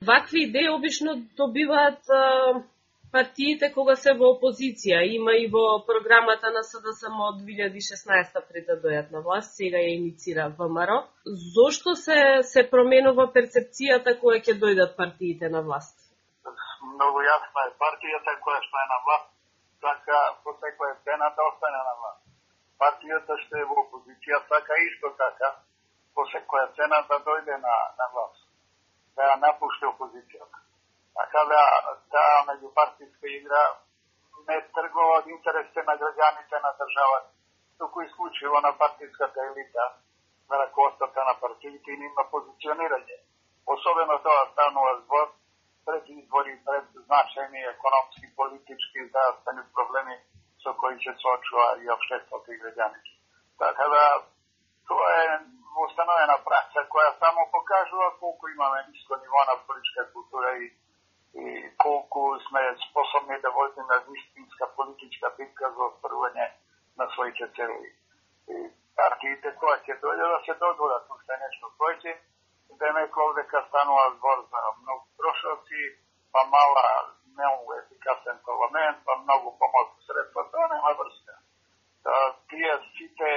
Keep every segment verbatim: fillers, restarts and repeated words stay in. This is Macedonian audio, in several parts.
вакви идеи обично добиваат партиите кога се во опозиција. Има и во програмата на СДСМ од две илјади и шеснаесета пред да дојат на власт, сега ја иницира ВМРО. Зошто се се променува перцепцијата кога ќе дојдат партиите на власт? Многу јасна е, партијата која што е на власт, така по секоја цена да остане на власт. Партијата што е во опозиција така исто така по секоја цена да дојде на на власт, да ја напушти опозицијата. Така да таа меѓупартиска игра не тргува од интересите на граѓаните на државата, туку исклучиво на партиската елита, на раководството на партиите и нивно позиционирање. Особено тоа станува збор пред избори, пред значајни економски, политички, здравствени проблеми со кои се соочува и општеството и граѓаните. Така да тоа е установена пракса која само покажува колку имаме ниско ниво на политичка култура и и колку сме способни да водиме вистинска политичка битка за остварување на своите цели. И партиите која ќе дојде да се додворат уште нешто повеќе, демек овдека станува збор за многу трошоци, па мала немногу ефикасен парламент, па многу помалку средства, тоа нема врска. Тие сите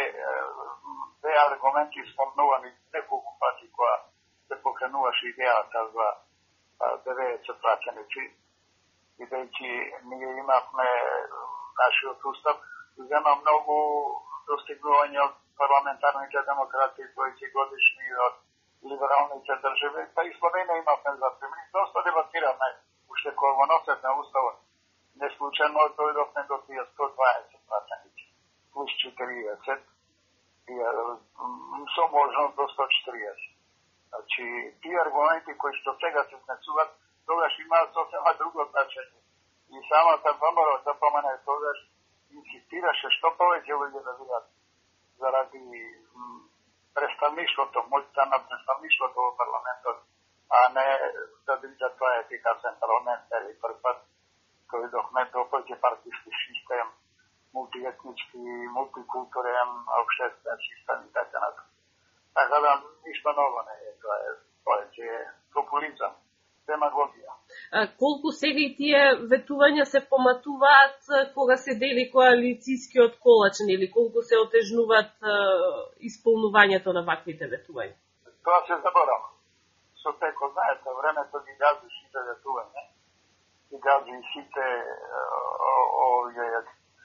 две аргументи спомнувани неколку пати која се покренуваше идејата за деветдесет праченици, бидејќи ние имавме нашиот устав, зема многу достигнување од парламентарните демократи, тројци годишни од либералните држави, па и Словенија имавме за пример. Доста дебатираме, уште кога го носевме уставот, не случајно дојдовме до тие сто дваесет праченици, плюс четириесет, и со можност до сто четириесет. Значи, тие аргументи кои што сега се знесуват, тогаш имаат сосема друго значење. И самата ВМРО да помене тогаш инсистираше што повеќе луѓе да видат заради представништвото, моќта на представништвото во парламентот, а не да видат тоа ефикасен парламент, или прв пат кој дохме до повеќе партиски систем, мултиетнички, мултикултурен, обштествен систем и така натаму. Така да ништо ново не е, тоа е повеќе популизам, демагогија. А, колку сега и тие ветувања се поматуваат кога се дели коалицијскиот колач, или колку се отежнуваат исполнувањето на ваквите ветувања? Тоа се заборава. Со теко, знаете, времето ги гази сите ветувања, ги гази сите овие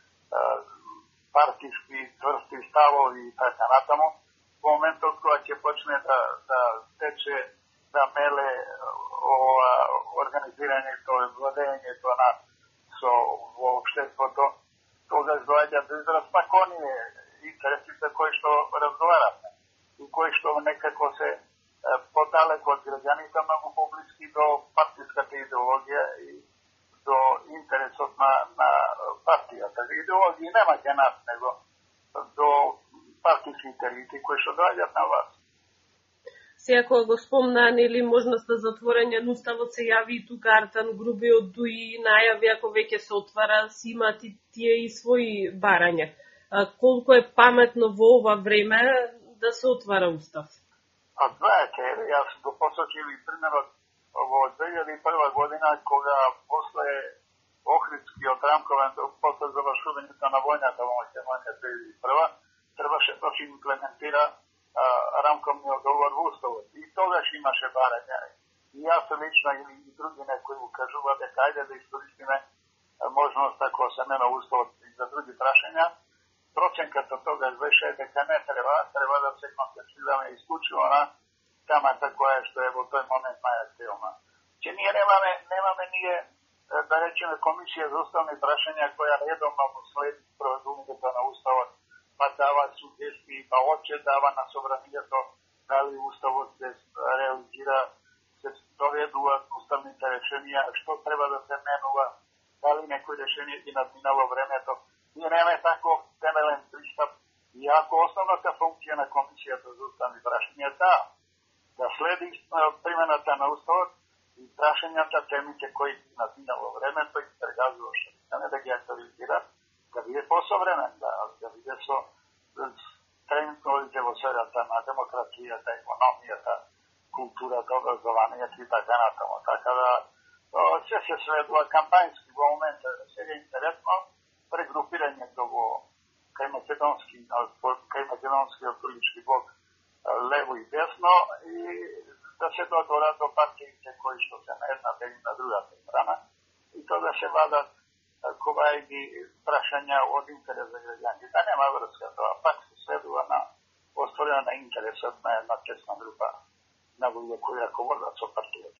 партиски тврсти ставови и така натаму. Во моментот кога ќе почне да, да тече, да меле о организирањето и владењето на со во општеството, тогаш доаѓа до израз пак оние интересите кои што разговараме и кои што некако се подалеку од граѓаните, многу поблиски до партиската идеологија и до интересот на, на партијата. Идеологија нема ке нас, него до партиските елити кои што доаѓаат на власт. Сега кога го спомна, нели, можноста за отворање на уставот, се јави и тука Артан Груби од ДУИ, најави ако веќе се отвара, си имат и тие и своји барања. А, колку е паметно во ова време да се отвара устав? А знаете, јас го посочив и примерот во две илјади и прва година, кога после Охридскиот рамковен, после завршувањето на војната во Македонија две илјади и прва, требаше да се имплементира а, рамковниот договор во уставот. И тогаш имаше барања. И јас лично и, и други некои укажуваат дека ајде да искористиме можност ако се мена уставот и за други прашања. Проценката тогаш беше дека не треба, треба да се концентрираме исклучиво на темата која што е во тој момент најактивна. Че ние немаме, немаме ние, да речеме, комисија за уставни прашања која редовно го следи проведувањето на уставот, па дава сугестии, па оче дава на собранието дали уставот се реализира, се доведуваат уставните решенија, што треба да се менува, дали некој решение ги надминало времето. Ние немаме таков темелен пристап. И ако основната функција на комисијата за уставни прашања е таа, да следи примената на уставот и прашањата, темите кои ги надминало времето и прегазува што не да ги актуализира, да биде посовремен, да, да биде со трендовите во сферата на демократијата, економијата, kultúra, obrazovanie i така натаму. Така да ќе се следува кампањски во момента. Сега е интересно прегрупирањето во кај македонски, кај македонскиот политички блок лево и десно и да се додворат до партиите кои што се на едната и на другата страна и тоа да се вадат ковајги прашања од интерес за граѓаните. Да нема врска, тоа пак се следува на остварена на интересот на една тесна група на луѓе кои раководат со партијата.